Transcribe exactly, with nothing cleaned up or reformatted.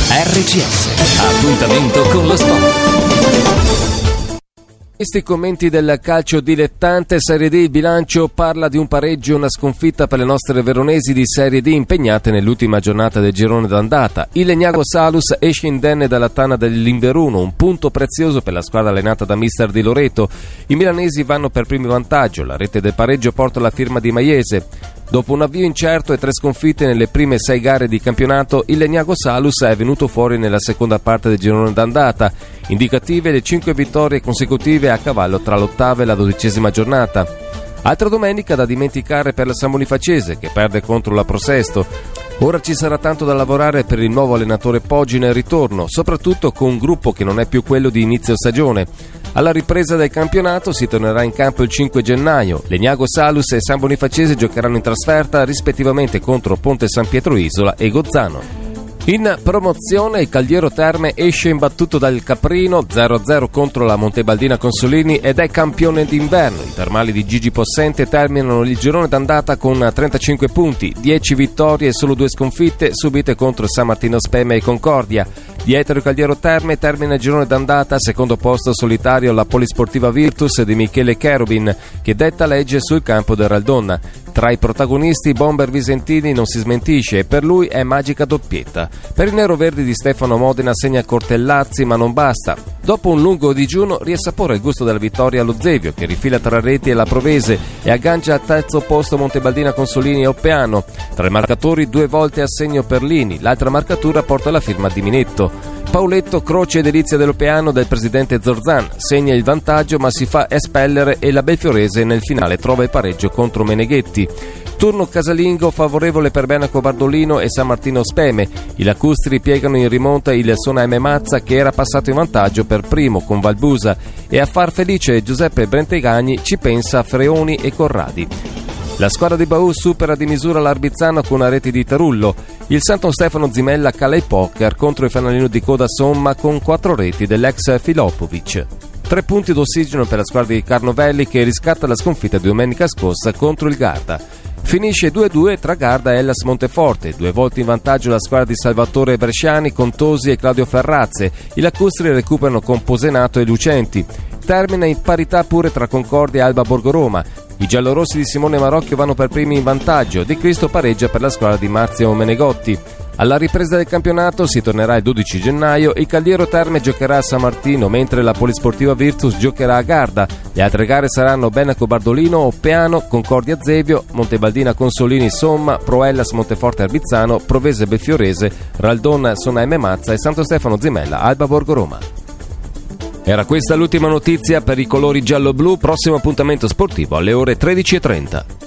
R C S, appuntamento con lo sport. Questi commenti del calcio dilettante. Serie D, il bilancio parla di un pareggio e una sconfitta per le nostre veronesi di Serie D impegnate nell'ultima giornata del girone d'andata. Il Legnago Salus esce indenne dalla tana dell'Inveruno, un punto prezioso per la squadra allenata da mister Di Loreto. I milanesi vanno per primo vantaggio, la rete del pareggio porta la firma di Maiese. Dopo un avvio incerto e tre sconfitte nelle prime sei gare di campionato, il Legnago Salus è venuto fuori nella seconda parte del girone d'andata. Indicative le cinque vittorie consecutive a cavallo tra l'ottava e la dodicesima giornata. Altra domenica da dimenticare per la San Bonifacese, che perde contro la Prosesto. Ora ci sarà tanto da lavorare per il nuovo allenatore Poggi nel ritorno, soprattutto con un gruppo che non è più quello di inizio stagione. Alla ripresa del campionato si tornerà in campo il cinque gennaio. Legnago Salus e San Bonifacese giocheranno in trasferta rispettivamente contro Ponte San Pietro Isola e Gozzano. In promozione il Cagliero Terme esce imbattuto dal Caprino zero a zero contro la Montebaldina Consolini ed è campione d'inverno. I termali di Gigi Possente terminano il girone d'andata con trentacinque punti, dieci vittorie e solo due sconfitte subite contro San Martino Speme e Concordia. Dietro il Cagliero Terme termina il girone d'andata, secondo posto solitario la Polisportiva Virtus di Michele Cherubin, che detta legge sul campo del Raldonna. Tra i protagonisti Bomber Visentini non si smentisce e per lui è magica doppietta. Per i neroverdi di Stefano Modena segna Cortellazzi, ma non basta. Dopo un lungo digiuno riassapora il gusto della vittoria allo Zevio, che rifila tra reti e la Provese e aggancia al terzo posto Montebaldina Consolini e Oppeano. Tra i marcatori due volte a segno Perlini, l'altra marcatura porta la firma di Minetto. Pauletto, croce e delizia dell'Oppeano del presidente Zorzan, segna il vantaggio ma si fa espellere e la Belfiorese nel finale trova il pareggio contro Meneghetti. Turno casalingo favorevole per Benaco Bardolino e San Martino Speme. I lacustri piegano in rimonta il Sona M Mazza, che era passato in vantaggio per primo con Valbusa, e a far felice Giuseppe Brentegagni ci pensa Freoni e Corradi. La squadra di Baù supera di misura l'Arbizzano con una rete di Tarullo. Il Santo Stefano Zimella cala il poker contro il fanalino di coda Somma con quattro reti dell'ex Filopovic. Tre punti d'ossigeno per la squadra di Carnovelli, che riscatta la sconfitta di domenica scorsa contro il Garda. Finisce due a due tra Garda e Hellas Monteforte, due volte in vantaggio la squadra di Salvatore Bresciani con Tosi e Claudio Ferrazze. I lacustri recuperano con Posenato e Lucenti. Termina in parità pure tra Concordia e Alba Borgoroma. I giallorossi di Simone Marocchio vanno per primi in vantaggio, Di Cristo pareggia per la squadra di Marzio Menegotti. Alla ripresa del campionato si tornerà il dodici gennaio, il Cagliero Terme giocherà a San Martino, mentre la Polisportiva Virtus giocherà a Garda. Le altre gare saranno Benaco Bardolino, Oppeano, Concordia Zevio, Montebaldina Consolini Somma, Pro Hellas Monteforte Arbizzano, Provese Belfiorese, Raldon Sona M Mazza e Santo Stefano Zimella Alba Borgoroma. Era questa l'ultima notizia per i colori giallo-blu. Prossimo appuntamento sportivo alle ore tredici e trenta.